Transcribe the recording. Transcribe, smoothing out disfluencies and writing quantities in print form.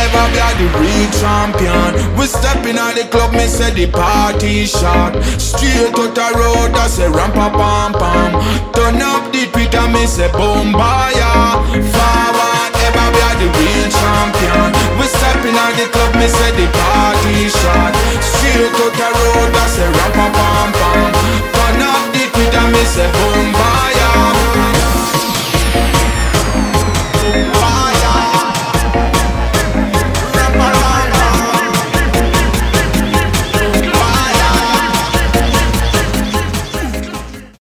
ever be the real champion. We stepping out the club, me say the party shot. Straight out the road, I say ram pa pam pam. Turn up the Twitter, me say boom baya. Forward, ever be the real champion. We stepping out the club, me say the party shot. Straight out the road, I say ram pa pam pam. Turn up the Twitter, me say boom